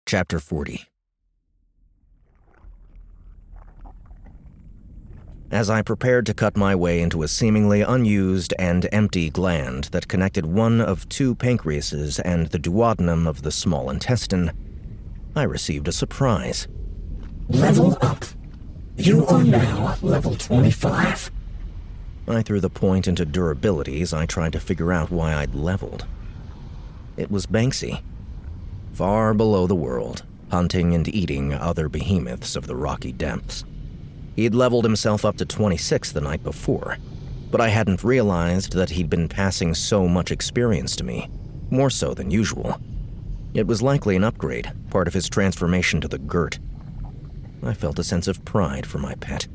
Chapter 40. As I prepared to cut my way into a seemingly unused and empty gland that connected one of two pancreases and the duodenum of the small intestine, I received a surprise. Level up. You are now level 25. I threw the point into durability as I tried to figure out why I'd leveled. It was Banksy. Far below the world, hunting and eating other behemoths of the rocky depths. He'd leveled himself up to 26 the night before, but I hadn't realized that he'd been passing so much experience to me, more so than usual. It was likely an upgrade, part of his transformation to the Gert. I felt a sense of pride for my pet.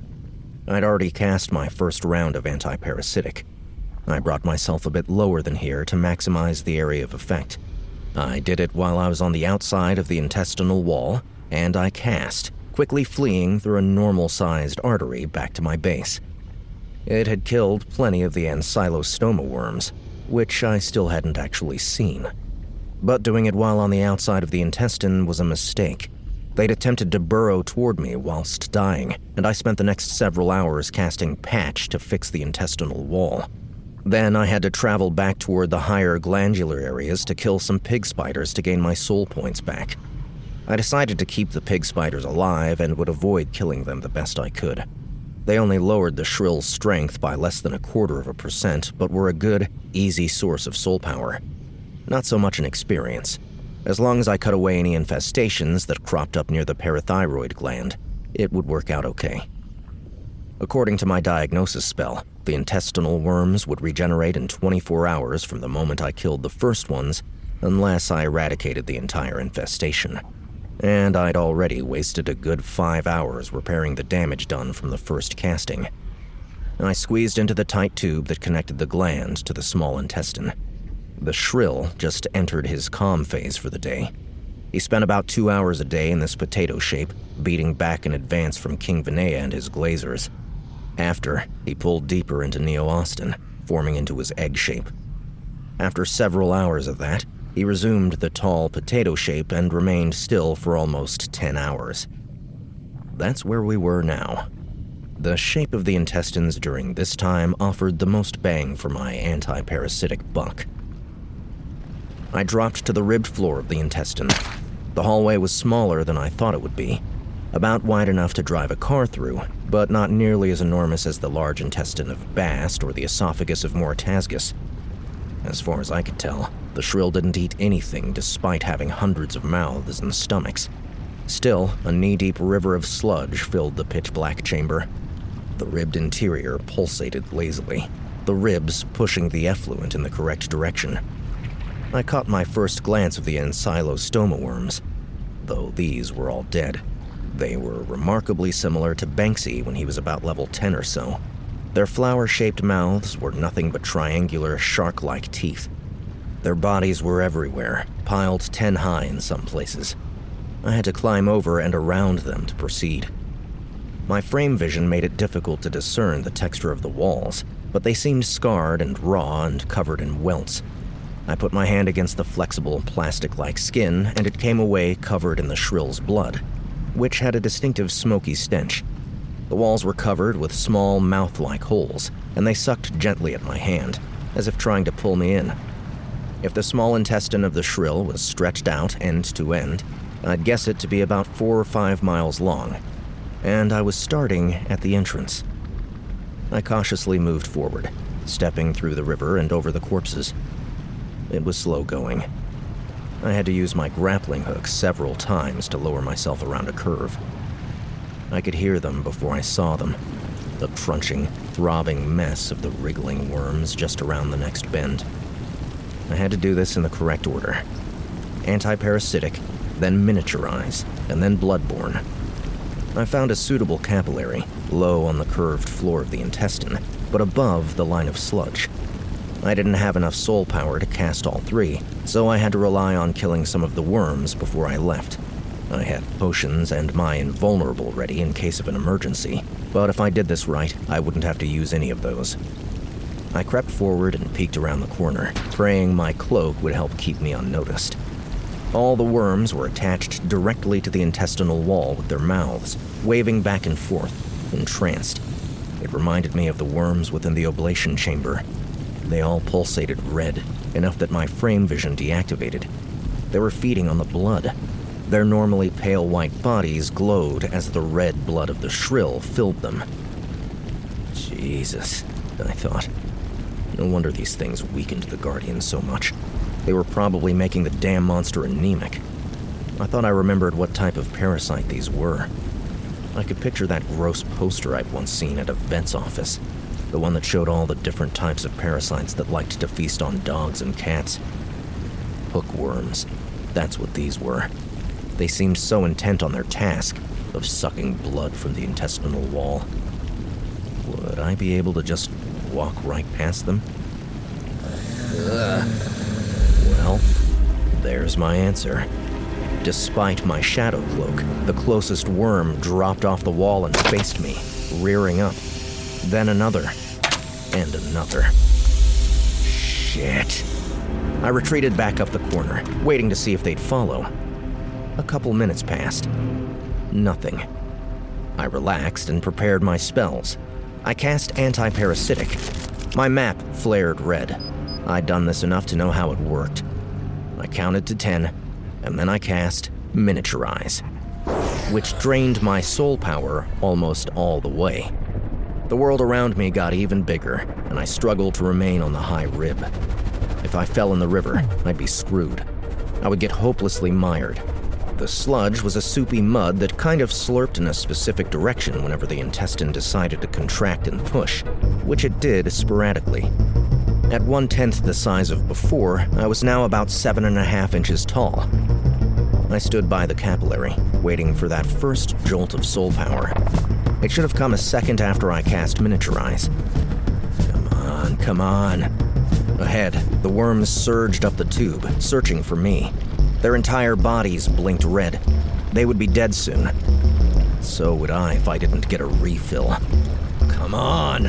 I'd already cast my first round of anti-parasitic. I brought myself a bit lower than here to maximize the area of effect. I did it while I was on the outside of the intestinal wall, and I cast, quickly fleeing through a normal-sized artery back to my base. It had killed plenty of the ancylostoma worms, which I still hadn't actually seen. But doing it while on the outside of the intestine was a mistake. They'd attempted to burrow toward me whilst dying, and I spent the next several hours casting Patch to fix the intestinal wall. Then I had to travel back toward the higher glandular areas to kill some pig spiders to gain my soul points back. I decided to keep the pig spiders alive and would avoid killing them the best I could. They only lowered the Shrill's strength by less than 0.25%, but were a good, easy source of soul power. Not so much an experience. As long as I cut away any infestations that cropped up near the parathyroid gland, it would work out okay. According to my diagnosis spell, the intestinal worms would regenerate in 24 hours from the moment I killed the first ones, unless I eradicated the entire infestation. And I'd already wasted a good 5 hours repairing the damage done from the first casting. I squeezed into the tight tube that connected the gland to the small intestine. The Shrill just entered his calm phase for the day. He spent about 2 hours a day in this potato shape, beating back in advance from King Vinaya and his glazers. After, he pulled deeper into Neo-Austin, forming into his egg shape. After several hours of that, he resumed the tall potato shape and remained still for almost 10 hours. That's where we were now. The shape of the intestines during this time offered the most bang for my anti-parasitic buck. I dropped to the ribbed floor of the intestine. The hallway was smaller than I thought it would be, about wide enough to drive a car through, but not nearly as enormous as the large intestine of Bast or the esophagus of Mortasgus. As far as I could tell, the Shrill didn't eat anything despite having hundreds of mouths and stomachs. Still, a knee-deep river of sludge filled the pitch-black chamber. The ribbed interior pulsated lazily, the ribs pushing the effluent in the correct direction. I caught my first glance of the ancylostoma worms, though these were all dead. They were remarkably similar to Banksy when he was about level 10 or so. Their flower-shaped mouths were nothing but triangular, shark-like teeth. Their bodies were everywhere, piled 10 high in some places. I had to climb over and around them to proceed. My frame vision made it difficult to discern the texture of the walls, but they seemed scarred and raw and covered in welts. I put my hand against the flexible, plastic-like skin, and it came away covered in the Shrill's blood, which had a distinctive smoky stench. The walls were covered with small, mouth-like holes, and they sucked gently at my hand, as if trying to pull me in. If the small intestine of the Shrill was stretched out end to end, I'd guess it to be about 4 or 5 miles long, and I was starting at the entrance. I cautiously moved forward, stepping through the river and over the corpses. It was slow going. I had to use my grappling hook several times to lower myself around a curve. I could hear them before I saw them, the crunching, throbbing mess of the wriggling worms just around the next bend. I had to do this in the correct order. Anti-parasitic, then miniaturize, and then bloodborne. I found a suitable capillary, low on the curved floor of the intestine, but above the line of sludge. I didn't have enough soul power to cast all 3, so I had to rely on killing some of the worms before I left. I had potions and my invulnerable ready in case of an emergency, but if I did this right, I wouldn't have to use any of those. I crept forward and peeked around the corner, praying my cloak would help keep me unnoticed. All the worms were attached directly to the intestinal wall with their mouths, waving back and forth, entranced. It reminded me of the worms within the oblation chamber. They all pulsated red, enough that my frame vision deactivated. They were feeding on the blood. Their normally pale white bodies glowed as the red blood of the shrill filled them. Jesus, I thought. No wonder these things weakened the Guardians so much. They were probably making the damn monster anemic. I thought I remembered what type of parasite these were. I could picture that gross poster I'd once seen at a vet's office. The one that showed all the different types of parasites that liked to feast on dogs and cats. Hookworms. That's what these were. They seemed so intent on their task of sucking blood from the intestinal wall. Would I be able to just walk right past them? Well, there's my answer. Despite my shadow cloak, the closest worm dropped off the wall and faced me, rearing up. Then another. And another. Shit. I retreated back up the corner, waiting to see if they'd follow. A couple minutes passed. Nothing. I relaxed and prepared my spells. I cast Anti-Parasitic. My map flared red. I'd done this enough to know how it worked. I counted to 10, and then I cast Miniaturize, which drained my soul power almost all the way. The world around me got even bigger, and I struggled to remain on the high rib. If I fell in the river, I'd be screwed. I would get hopelessly mired. The sludge was a soupy mud that kind of slurped in a specific direction whenever the intestine decided to contract and push, which it did sporadically. At 1/10 the size of before, I was now about 7.5 inches tall. I stood by the capillary, waiting for that first jolt of soul power. It should have come a second after I cast Miniaturize. Come on. Ahead, the worms surged up the tube, searching for me. Their entire bodies blinked red. They would be dead soon. So would I if I didn't get a refill. Come on.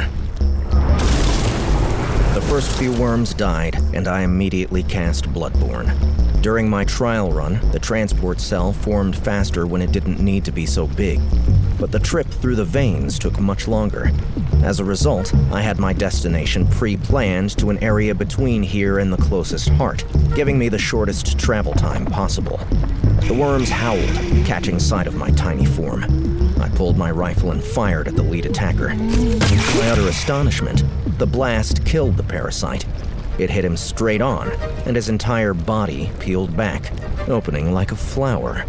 The first few worms died, and I immediately cast Bloodborne. During my trial run, the transport cell formed faster when it didn't need to be so big, but the trip through the veins took much longer. As a result, I had my destination pre-planned to an area between here and the closest heart, giving me the shortest travel time possible. The worms howled, catching sight of my tiny form. I pulled my rifle and fired at the lead attacker. To my utter astonishment, the blast killed the parasite. It hit him straight on, and his entire body peeled back, opening like a flower.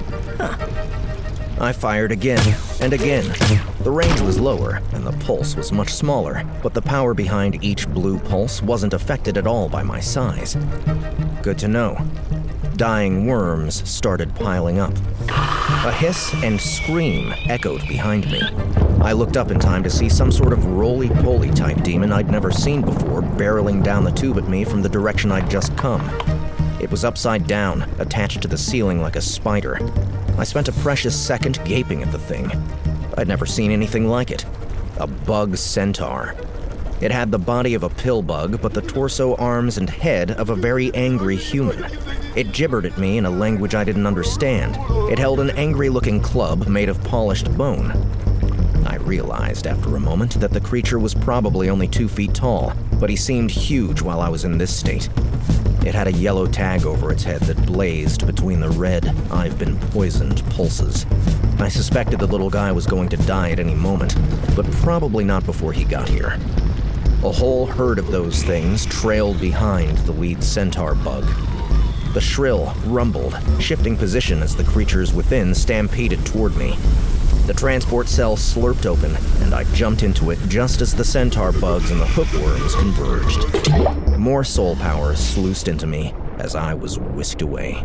I fired again and again. The range was lower, and the pulse was much smaller, but the power behind each blue pulse wasn't affected at all by my size. Good to know. Dying worms started piling up. A hiss and scream echoed behind me. I looked up in time to see some sort of roly-poly type demon I'd never seen before barreling down the tube at me from the direction I'd just come. It was upside down, attached to the ceiling like a spider. I spent a precious second gaping at the thing. I'd never seen anything like it. A bug centaur. It had the body of a pill bug, but the torso, arms, and head of a very angry human. It gibbered at me in a language I didn't understand. It held an angry-looking club made of polished bone. I realized after a moment that the creature was probably only 2 feet tall, but he seemed huge while I was in this state. It had a yellow tag over its head that blazed between the red, "I've been poisoned" pulses. I suspected the little guy was going to die at any moment, but probably not before he got here. A whole herd of those things trailed behind the lead centaur bug. The shrill rumbled, shifting position as the creatures within stampeded toward me. The transport cell slurped open, and I jumped into it just as the centaur bugs and the hookworms converged. More soul power sluiced into me as I was whisked away.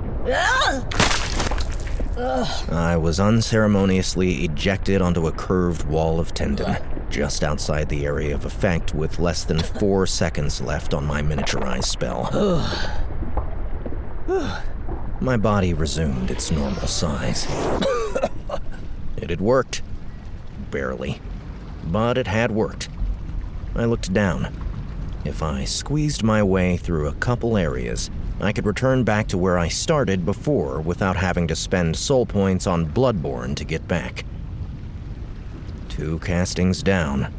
I was unceremoniously ejected onto a curved wall of tendon, just outside the area of effect with less than 4 seconds left on my Miniaturize spell. My body resumed its normal size. It had worked. Barely. But it had worked. I looked down. If I squeezed my way through a couple areas I could return back to where I started before without having to spend soul points on Bloodborne to get back. 2 castings down.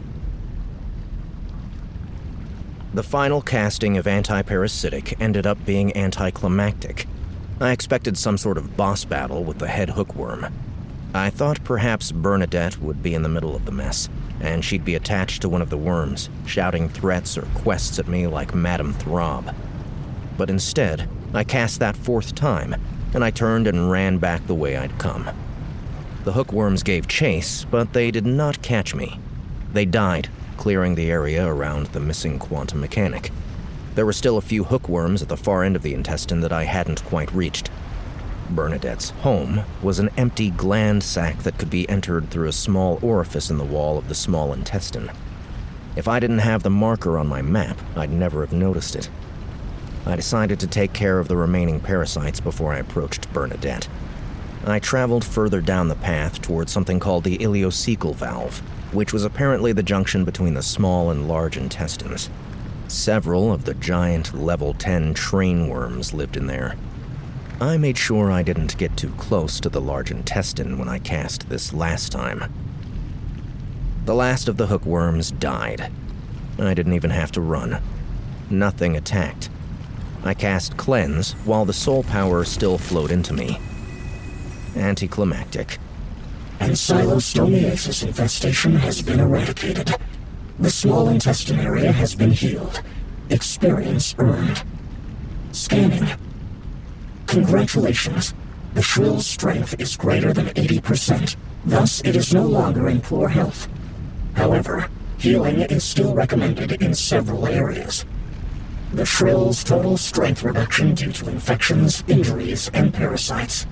The final casting of anti-parasitic ended up being anticlimactic. I expected some sort of boss battle with the head hookworm. I thought perhaps Bernadette would be in the middle of the mess, and she'd be attached to one of the worms, shouting threats or quests at me like Madame Throb. But instead, I cast that 4th time, and I turned and ran back the way I'd come. The hookworms gave chase, but they did not catch me. They died, clearing the area around the missing quantum mechanic. There were still a few hookworms at the far end of the intestine that I hadn't quite reached. Bernadette's home was an empty gland sac that could be entered through a small orifice in the wall of the small intestine. If I didn't have the marker on my map, I'd never have noticed it. I decided to take care of the remaining parasites before I approached Bernadette. I traveled further down the path towards something called the ileocecal valve, which was apparently the junction between the small and large intestines. Several of the giant level 10 train worms lived in there. I made sure I didn't get too close to the large intestine when I cast this last time. The last of the hookworms died. I didn't even have to run. Nothing attacked. I cast Cleanse while the soul power still flowed into me. Anticlimactic. Ankylostomiasis infestation has been eradicated. The small intestine area has been healed. Experience earned. Scanning. Congratulations. The Shrill's strength is greater than 80%. Thus, it is no longer in poor health. However, healing is still recommended in several areas. The Shrill's total strength reduction due to infections, injuries, and parasites,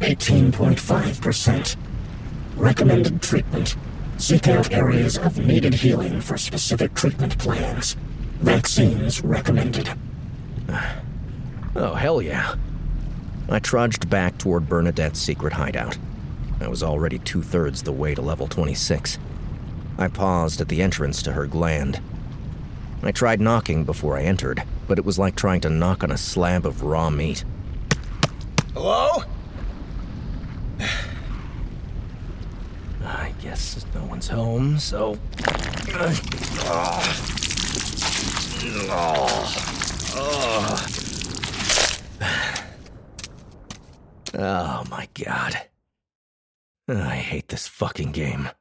18.5%. Recommended treatment. Seek out areas of needed healing for specific treatment plans. Vaccines recommended. Oh, hell yeah. I trudged back toward Bernadette's secret hideout. I was already 2/3 the way to level 26. I paused at the entrance to her gland. I tried knocking before I entered, but it was like trying to knock on a slab of raw meat. Hello? I guess no one's home, so... Oh my god. I hate this fucking game.